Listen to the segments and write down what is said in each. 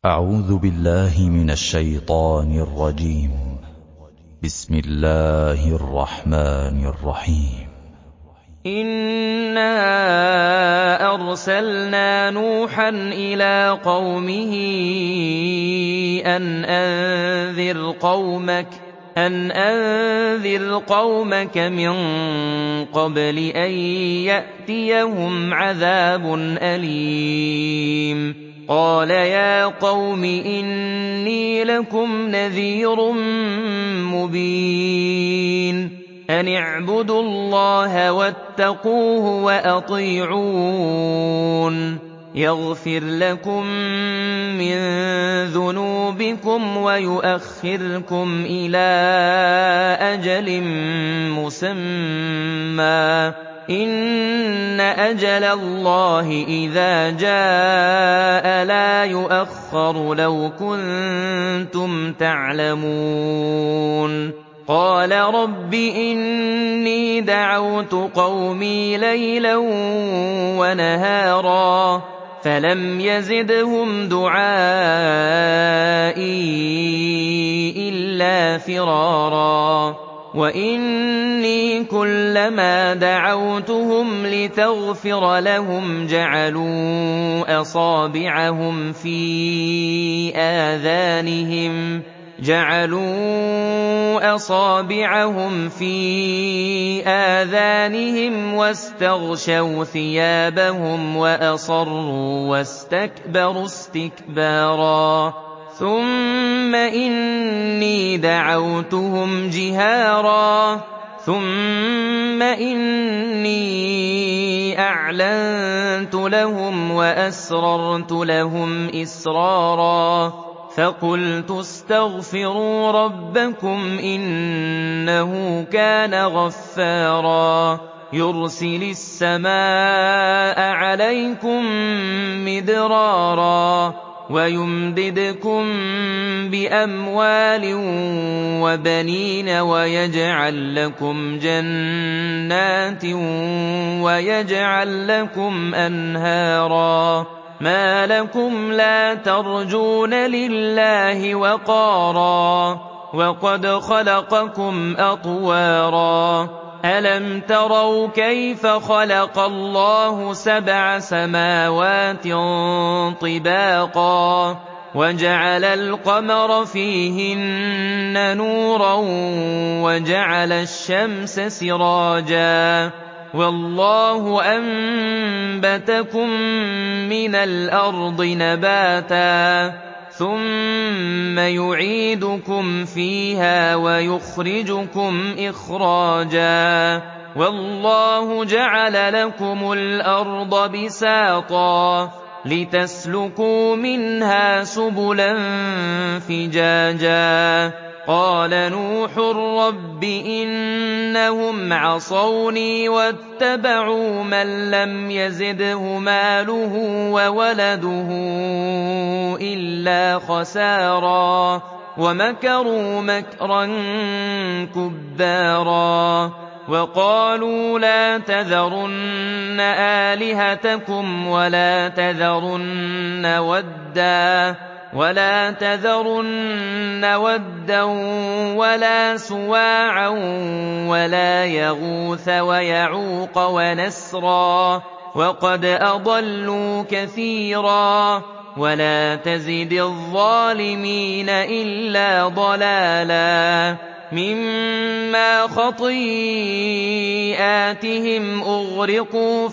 أعوذ بالله من الشيطان الرجيم. بسم الله الرحمن الرحيم. إِنَّا أَرْسَلْنَا نُوحًا إِلَىٰ قَوْمِهِ أَنْ أَنذِرْ قَوْمَكَ مِن قَبْلِ أَن يَأْتِيَهُمْ عَذَابٌ أَلِيمٌ. قَالَ يَا قَوْمِ إِنِّي لَكُمْ نَذِيرٌ مُّبِينٌ. أَنِ اعْبُدُوا اللَّهَ وَاتَّقُوهُ وَأَطِيعُونِ يَغْفِرْ لَكُم مِّن ذُنُوبِكُمْ وَيُؤَخِّرْكُمْ إِلَىٰ أَجَلٍ مُّسَمًّى ۚ إِنَّ أَجَلَ اللَّهِ إِذَا جَاءَ لَا يُؤَخَّرُ لَوْ كُنتُمْ تَعْلَمُونَ. قَالَ رَبِّ إِنِّي دَعَوْتُ قَوْمِي لَيْلًا وَنَهَارًا فَلَمْ يَزِدْهُمْ دُعَائِي إِلَّا فِرَارًا. وَإِنِّي كُلَّمَا دَعَوْتُهُمْ لِتَغْفِرَ لَهُمْ جَعَلُوا أَصَابِعَهُمْ فِي آذَانِهِمْ وَاسْتَغْشَوْا ثِيَابَهُمْ وَأَصَرُّوا وَاسْتَكْبَرُوا اسْتِكْبَارًا. ثُمَّ إِنِّي دَعَوْتُهُمْ جِهَارًا ثُمَّ إِنِّي أَعْلَنتُ لَهُمْ وَأَسْرَرْتُ لَهُمْ إِسْرَارًا فَقُلْتُ اسْتَغْفِرُوا رَبَّكُمْ إِنَّهُ كَانَ غَفَّارًا يُرْسِلِ السَّمَاءَ عَلَيْكُم مِّدْرَارًا وَيُمْدِدْكُم بِأَمْوَالٍ وَبَنِينَ وَيَجْعَل لَّكُمْ جَنَّاتٍ وَيَجْعَل لَّكُمْ أَنْهَارًا. مَا لَكُمْ لَا تَرْجُونَ لِلَّهِ وَقَارًا وَقَدْ خَلَقَكُمْ أَطْوَارًا. أَلَمْ تَرَوْا كَيْفَ خَلَقَ اللَّهُ 7 سَمَاوَاتٍ طِبَاقًا وَجَعَلَ الْقَمَرَ فِيهِنَّ نُورًا وَجَعَلَ الشَّمْسَ سِرَاجًا وَاللَّهُ أَنبَتَكُم مِّنَ الْأَرْضِ نَبَاتًا ثُمَّ يُعِيدُكُمْ فِيهَا وَيُخْرِجُكُمْ إِخْرَاجًا وَاللَّهُ جَعَلَ لَكُمُ الْأَرْضَ بِسَاطًا لِّتَسْلُكُوا مِنْهَا سُبُلًا فِجَاجًا. قَالَ نُوحٌ رَّبِّ إِنَّهُمْ عَصَوْنِي وَاتَّبَعُوا مَن لَّمْ يَزِدْهُ مَالُهُ وَوَلَدُهُ إِلَّا خَسَارًا وَمَكَرُوا مَكْرًا كُبَّارًا. وَقَالُوا لَا تَذَرُنَّ آلِهَتَكُمْ وَلَا تَذَرُنَّ وَدًّا وَلَا سُوَاعًا وَلَا يَغُوثَ وَيَعُوقَ وَنَسْرًا وَقَدْ أَضَلُّوا كَثِيرًا وَلَا تَزِدِ الظَّالِمِينَ إِلَّا ضَلَالًا. مِّمَّا خَطِيئَاتِهِمْ أُغْرِقُوا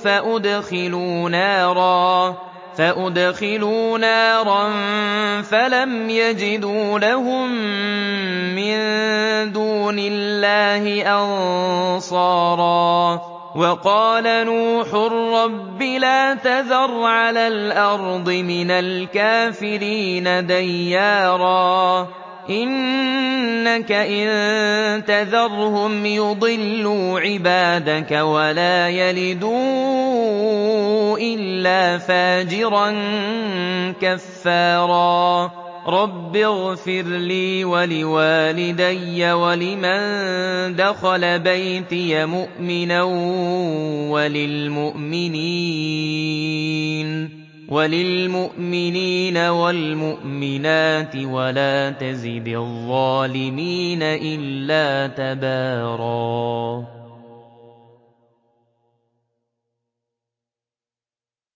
فَأُدْخِلُوا نَارًا فَلَمْ يَجِدُوا لَهُم مِّن دُونِ اللَّهِ أَنصَارًا. وَقَالَ نُوحٌ رَّبِّ لَا تَذَرْ عَلَى الْأَرْضِ مِنَ الْكَافِرِينَ دَيَّارًا إِنَّكَ إِن تَذَرْهُمْ يُضِلُّوا عِبَادَكَ وَلَا يَلِدُوا إِلَّا فَاجِرًا كَفَّارًا. رَّبِّ اغْفِرْ لِي وَلِوَالِدَيَّ وَلِمَن دَخَلَ بَيْتِيَ مُؤْمِنًا وَلِلْمُؤْمِنِينَ وَلِلْمُؤْمِنِينَ وَالْمُؤْمِنَاتِ وَلَا تَزِدِ الظَّالِمِينَ إِلَّا تَبَارًا